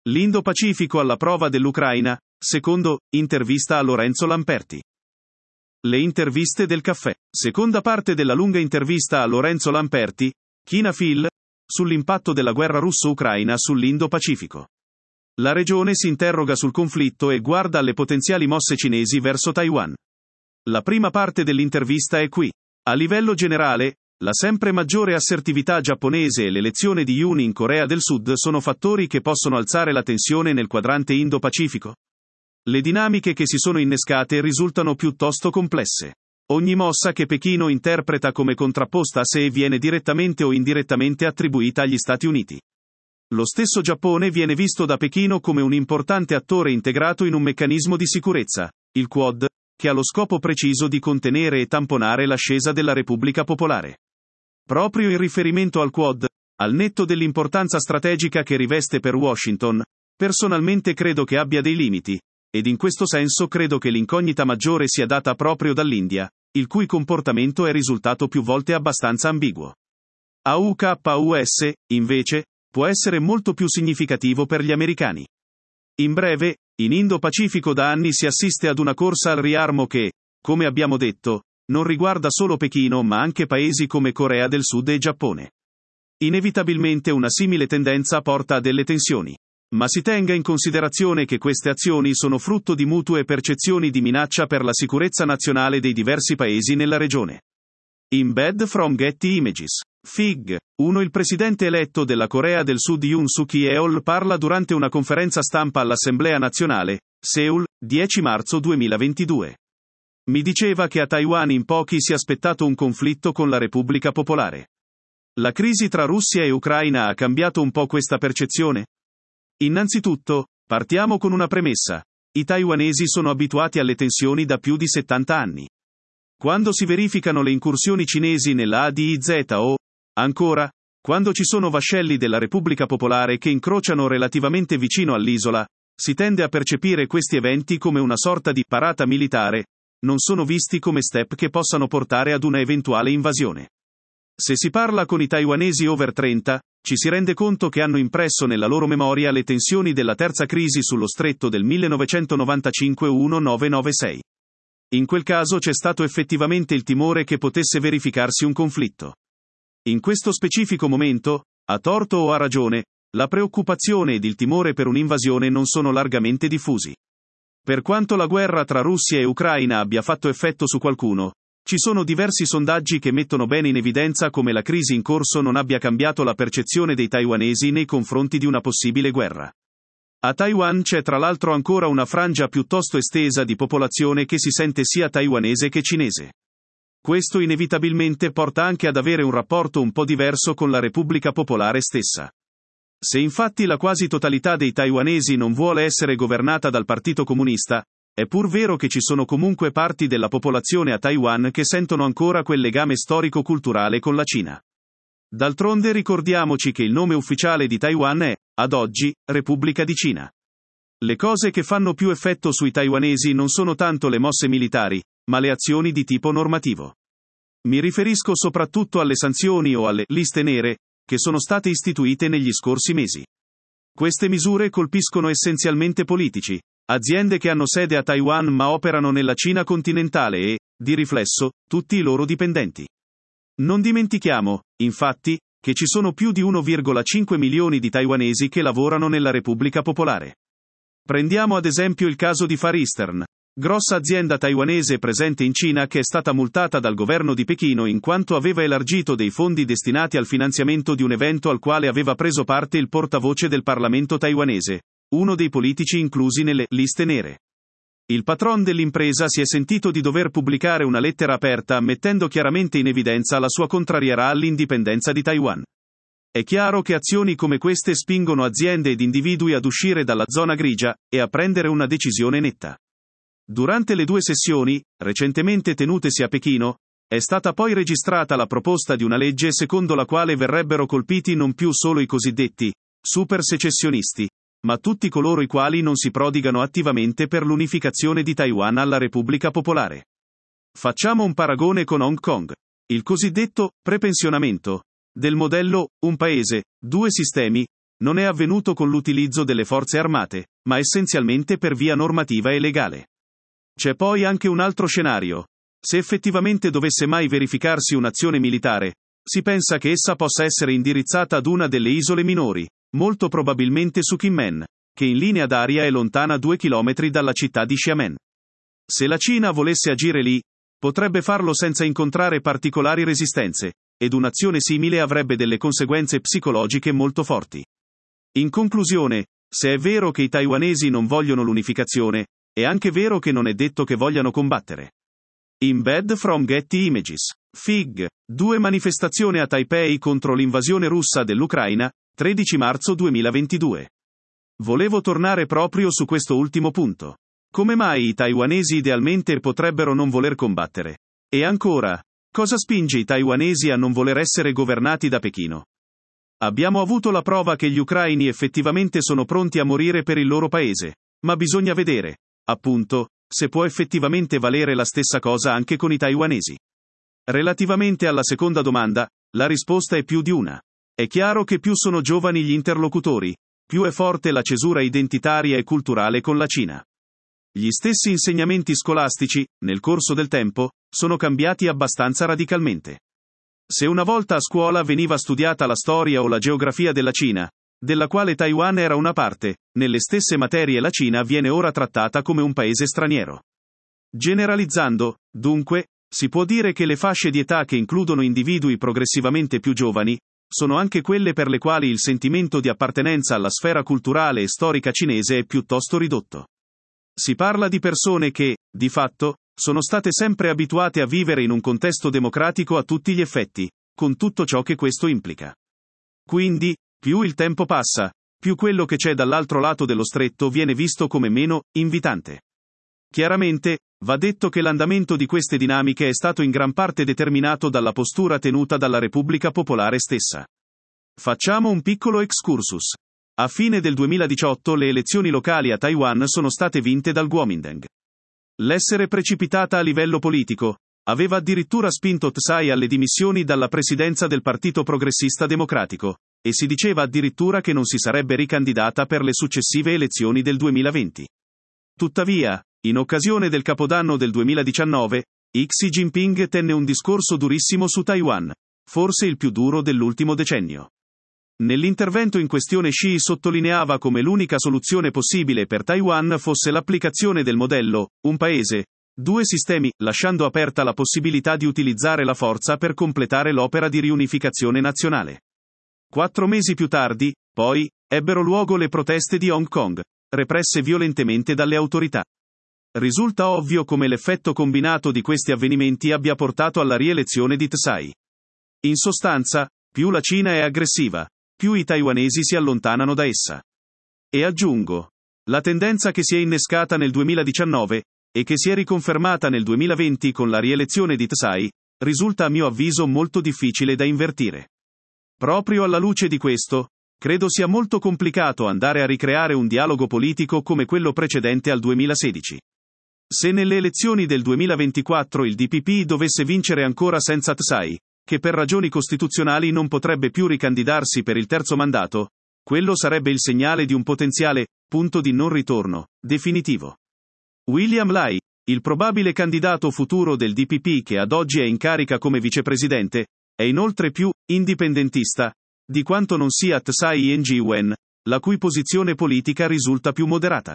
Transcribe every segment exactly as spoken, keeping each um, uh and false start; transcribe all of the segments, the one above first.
L'Indo-Pacifico alla prova dell'Ucraina, secondo, intervista a Lorenzo Lamperti. Le interviste del caffè. Seconda parte della lunga intervista a Lorenzo Lamperti, China Phil, sull'impatto della guerra russo-ucraina sull'Indo-Pacifico. La regione si interroga sul conflitto e guarda alle potenziali mosse cinesi verso Taiwan. La prima parte dell'intervista è qui. A livello generale, la sempre maggiore assertività giapponese e l'elezione di Yoon in Corea del Sud sono fattori che possono alzare la tensione nel quadrante Indo-Pacifico. Le dinamiche che si sono innescate risultano piuttosto complesse. Ogni mossa che Pechino interpreta come contrapposta a sé viene direttamente o indirettamente attribuita agli Stati Uniti. Lo stesso Giappone viene visto da Pechino come un importante attore integrato in un meccanismo di sicurezza, il Quad, che ha lo scopo preciso di contenere e tamponare l'ascesa della Repubblica Popolare. Proprio in riferimento al Quad, al netto dell'importanza strategica che riveste per Washington, personalmente credo che abbia dei limiti, ed in questo senso credo che l'incognita maggiore sia data proprio dall'India, il cui comportamento è risultato più volte abbastanza ambiguo. A U K U S, invece, può essere molto più significativo per gli americani. In breve, in Indo-Pacifico da anni si assiste ad una corsa al riarmo che, come abbiamo detto, non riguarda solo Pechino ma anche paesi come Corea del Sud e Giappone. Inevitabilmente una simile tendenza porta a delle tensioni. Ma si tenga in considerazione che queste azioni sono frutto di mutue percezioni di minaccia per la sicurezza nazionale dei diversi paesi nella regione. Embed from Getty Images. Fig. uno Il presidente eletto della Corea del Sud Yoon Suk-yeol parla durante una conferenza stampa all'Assemblea nazionale, Seoul, dieci marzo duemilaventidue. Mi diceva che a Taiwan in pochi si è aspettato un conflitto con la Repubblica Popolare. La crisi tra Russia e Ucraina ha cambiato un po' questa percezione? Innanzitutto, partiamo con una premessa. I taiwanesi sono abituati alle tensioni da più di settanta anni. Quando si verificano le incursioni cinesi nella A D I Z o, ancora, quando ci sono vascelli della Repubblica Popolare che incrociano relativamente vicino all'isola, si tende a percepire questi eventi come una sorta di parata militare, non sono visti come step che possano portare ad una eventuale invasione. Se si parla con i taiwanesi over trenta, ci si rende conto che hanno impresso nella loro memoria le tensioni della terza crisi sullo stretto del millenovecentonovantacinque millenovecentonovantasei. In quel caso c'è stato effettivamente il timore che potesse verificarsi un conflitto. In questo specifico momento, a torto o a ragione, la preoccupazione ed il timore per un'invasione non sono largamente diffusi. Per quanto la guerra tra Russia e Ucraina abbia fatto effetto su qualcuno, ci sono diversi sondaggi che mettono bene in evidenza come la crisi in corso non abbia cambiato la percezione dei taiwanesi nei confronti di una possibile guerra. A Taiwan c'è tra l'altro ancora una frangia piuttosto estesa di popolazione che si sente sia taiwanese che cinese. Questo inevitabilmente porta anche ad avere un rapporto un po' diverso con la Repubblica Popolare stessa. Se infatti la quasi totalità dei taiwanesi non vuole essere governata dal Partito Comunista, è pur vero che ci sono comunque parti della popolazione a Taiwan che sentono ancora quel legame storico-culturale con la Cina. D'altronde ricordiamoci che il nome ufficiale di Taiwan è, ad oggi, Repubblica di Cina. Le cose che fanno più effetto sui taiwanesi non sono tanto le mosse militari, ma le azioni di tipo normativo. Mi riferisco soprattutto alle sanzioni o alle liste nere, che sono state istituite negli scorsi mesi. Queste misure colpiscono essenzialmente politici, aziende che hanno sede a Taiwan ma operano nella Cina continentale e, di riflesso, tutti i loro dipendenti. Non dimentichiamo, infatti, che ci sono più di uno virgola cinque milioni di taiwanesi che lavorano nella Repubblica Popolare. Prendiamo ad esempio il caso di Far Eastern, grossa azienda taiwanese presente in Cina che è stata multata dal governo di Pechino in quanto aveva elargito dei fondi destinati al finanziamento di un evento al quale aveva preso parte il portavoce del Parlamento taiwanese, uno dei politici inclusi nelle liste nere. Il patron dell'impresa si è sentito di dover pubblicare una lettera aperta mettendo chiaramente in evidenza la sua contrarietà all'indipendenza di Taiwan. È chiaro che azioni come queste spingono aziende ed individui ad uscire dalla zona grigia e a prendere una decisione netta. Durante le due sessioni, recentemente tenutesi a Pechino, è stata poi registrata la proposta di una legge secondo la quale verrebbero colpiti non più solo i cosiddetti super secessionisti, ma tutti coloro i quali non si prodigano attivamente per l'unificazione di Taiwan alla Repubblica Popolare. Facciamo un paragone con Hong Kong. Il cosiddetto prepensionamento, del modello un paese, due sistemi, non è avvenuto con l'utilizzo delle forze armate, ma essenzialmente per via normativa e legale. C'è poi anche un altro scenario. Se effettivamente dovesse mai verificarsi un'azione militare, si pensa che essa possa essere indirizzata ad una delle isole minori, molto probabilmente su Kinmen, che in linea d'aria è lontana due chilometri dalla città di Xiamen. Se la Cina volesse agire lì, potrebbe farlo senza incontrare particolari resistenze, ed un'azione simile avrebbe delle conseguenze psicologiche molto forti. In conclusione, se è vero che i taiwanesi non vogliono l'unificazione, è anche vero che non è detto che vogliano combattere. Embed from Getty Images. Fig. due Manifestazione a Taipei contro l'invasione russa dell'Ucraina, tredici marzo duemilaventidue. Volevo tornare proprio su questo ultimo punto. Come mai i taiwanesi idealmente potrebbero non voler combattere? E ancora, cosa spinge i taiwanesi a non voler essere governati da Pechino? Abbiamo avuto la prova che gli ucraini effettivamente sono pronti a morire per il loro paese, ma bisogna vedere, appunto, se può effettivamente valere la stessa cosa anche con i taiwanesi. Relativamente alla seconda domanda, la risposta è più di una. È chiaro che più sono giovani gli interlocutori, più è forte la cesura identitaria e culturale con la Cina. Gli stessi insegnamenti scolastici, nel corso del tempo, sono cambiati abbastanza radicalmente. Se una volta a scuola veniva studiata la storia o la geografia della Cina, della quale Taiwan era una parte, nelle stesse materie la Cina viene ora trattata come un paese straniero. Generalizzando, dunque, si può dire che le fasce di età che includono individui progressivamente più giovani, sono anche quelle per le quali il sentimento di appartenenza alla sfera culturale e storica cinese è piuttosto ridotto. Si parla di persone che, di fatto, sono state sempre abituate a vivere in un contesto democratico a tutti gli effetti, con tutto ciò che questo implica. Quindi, più il tempo passa, più quello che c'è dall'altro lato dello stretto viene visto come meno invitante. Chiaramente, va detto che l'andamento di queste dinamiche è stato in gran parte determinato dalla postura tenuta dalla Repubblica Popolare stessa. Facciamo un piccolo excursus. A fine del duemiladiciotto le elezioni locali a Taiwan sono state vinte dal Kuomintang. L'essere precipitata a livello politico aveva addirittura spinto Tsai alle dimissioni dalla presidenza del Partito Progressista Democratico, e si diceva addirittura che non si sarebbe ricandidata per le successive elezioni del duemilaventi. Tuttavia, in occasione del Capodanno del duemiladiciannove, Xi Jinping tenne un discorso durissimo su Taiwan, forse il più duro dell'ultimo decennio. Nell'intervento in questione Xi sottolineava come l'unica soluzione possibile per Taiwan fosse l'applicazione del modello, un paese, due sistemi, lasciando aperta la possibilità di utilizzare la forza per completare l'opera di riunificazione nazionale. Quattro mesi più tardi, poi, ebbero luogo le proteste di Hong Kong, represse violentemente dalle autorità. Risulta ovvio come l'effetto combinato di questi avvenimenti abbia portato alla rielezione di Tsai. In sostanza, più la Cina è aggressiva, più i taiwanesi si allontanano da essa. E aggiungo, la tendenza che si è innescata nel duemiladiciannove, e che si è riconfermata nel duemilaventi con la rielezione di Tsai, risulta a mio avviso molto difficile da invertire. Proprio alla luce di questo, credo sia molto complicato andare a ricreare un dialogo politico come quello precedente al duemilasedici. Se nelle elezioni del duemilaventiquattro il D P P dovesse vincere ancora senza Tsai, che per ragioni costituzionali non potrebbe più ricandidarsi per il terzo mandato, quello sarebbe il segnale di un potenziale punto di non ritorno definitivo. William Lai, il probabile candidato futuro del D P P che ad oggi è in carica come vicepresidente, è inoltre più indipendentista di quanto non sia Tsai Ing-wen, la cui posizione politica risulta più moderata.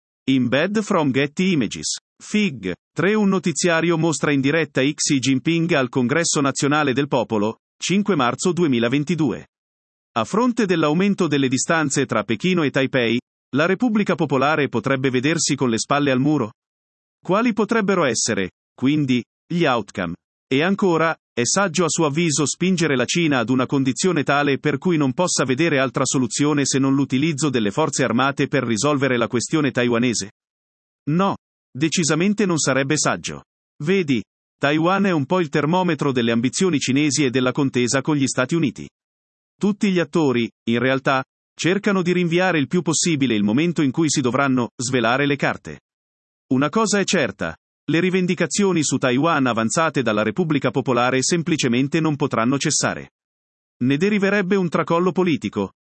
Embed from Getty Images. Fig. tre Un notiziario mostra in diretta Xi Jinping al Congresso Nazionale del Popolo, cinque marzo duemilaventidue. A fronte dell'aumento delle distanze tra Pechino e Taipei, la Repubblica Popolare potrebbe vedersi con le spalle al muro? Quali potrebbero essere, quindi, gli outcome? E ancora, è saggio a suo avviso spingere la Cina ad una condizione tale per cui non possa vedere altra soluzione se non l'utilizzo delle forze armate per risolvere la questione taiwanese? No, decisamente non sarebbe saggio. Vedi, Taiwan è un po' il termometro delle ambizioni cinesi e della contesa con gli Stati Uniti. Tutti gli attori, in realtà, cercano di rinviare il più possibile il momento in cui si dovranno svelare le carte. Una cosa è certa. Le rivendicazioni su Taiwan avanzate dalla Repubblica Popolare semplicemente non potranno cessare. Ne deriverebbe un tracollo politico,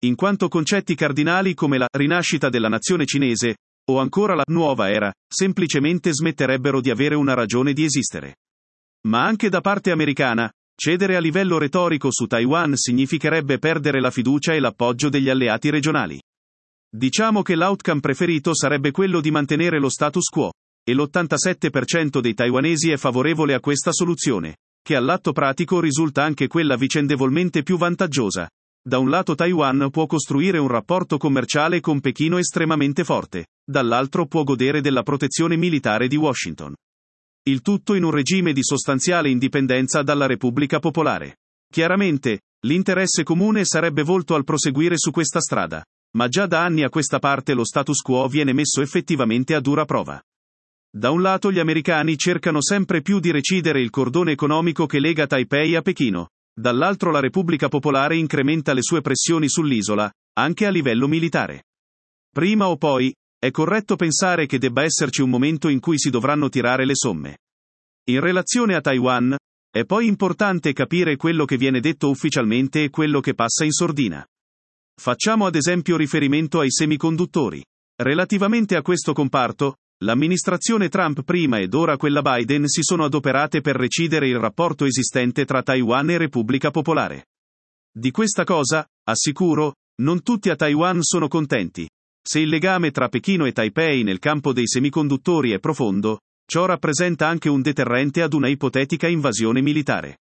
in quanto concetti cardinali come la rinascita della nazione cinese, o ancora la nuova era, semplicemente smetterebbero di avere una ragione di esistere. Ma anche da parte americana, cedere a livello retorico su Taiwan significherebbe perdere la fiducia e l'appoggio degli alleati regionali. Diciamo che l'outcome preferito sarebbe quello di mantenere lo status quo, e l'ottantasette per cento dei taiwanesi è favorevole a questa soluzione, che all'atto pratico risulta anche quella vicendevolmente più vantaggiosa. Da un lato Taiwan può costruire un rapporto commerciale con Pechino estremamente forte, dall'altro può godere della protezione militare di Washington. Il tutto in un regime di sostanziale indipendenza dalla Repubblica Popolare. Chiaramente, l'interesse comune sarebbe volto al proseguire su questa strada, ma già da anni a questa parte lo status quo viene messo effettivamente a dura prova. Da un lato gli americani cercano sempre più di recidere il cordone economico che lega Taipei a Pechino, dall'altro la Repubblica Popolare incrementa le sue pressioni sull'isola, anche a livello militare. Prima o poi, è corretto pensare che debba esserci un momento in cui si dovranno tirare le somme. In relazione a Taiwan, è poi importante capire quello che viene detto ufficialmente e quello che passa in sordina. Facciamo ad esempio riferimento ai semiconduttori. Relativamente a questo comparto, l'amministrazione Trump prima ed ora quella Biden si sono adoperate per recidere il rapporto esistente tra Taiwan e Repubblica Popolare. Di questa cosa, assicuro, non tutti a Taiwan sono contenti. Se il legame tra Pechino e Taipei nel campo dei semiconduttori è profondo, ciò rappresenta anche un deterrente ad una ipotetica invasione militare.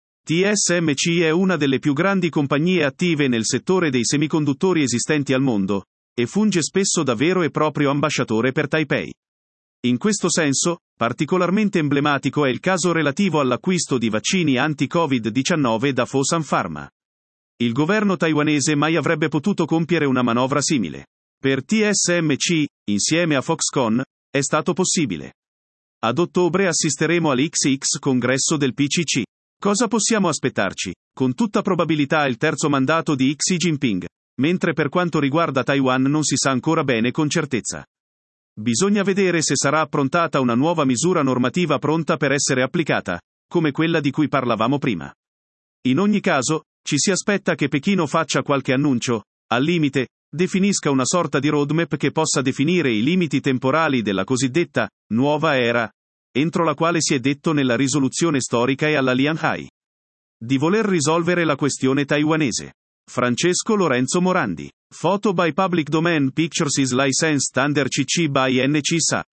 T S M C è una delle più grandi compagnie attive nel settore dei semiconduttori esistenti al mondo, e funge spesso da vero e proprio ambasciatore per Taipei. In questo senso, particolarmente emblematico è il caso relativo all'acquisto di vaccini anti-Covid diciannove da Fosun Pharma. Il governo taiwanese mai avrebbe potuto compiere una manovra simile. Per T S M C, insieme a Foxconn, è stato possibile. Ad ottobre assisteremo all'X X congresso del P C C. Cosa possiamo aspettarci? Con tutta probabilità il terzo mandato di Xi Jinping, mentre per quanto riguarda Taiwan non si sa ancora bene con certezza. Bisogna vedere se sarà approntata una nuova misura normativa pronta per essere applicata, come quella di cui parlavamo prima. In ogni caso, ci si aspetta che Pechino faccia qualche annuncio, al limite, definisca una sorta di roadmap che possa definire i limiti temporali della cosiddetta nuova era, entro la quale si è detto nella risoluzione storica e alla Lianhai di voler risolvere la questione taiwanese. Francesco Lorenzo Morandi. Photo by Public Domain Pictures is licensed under C C by N C S A.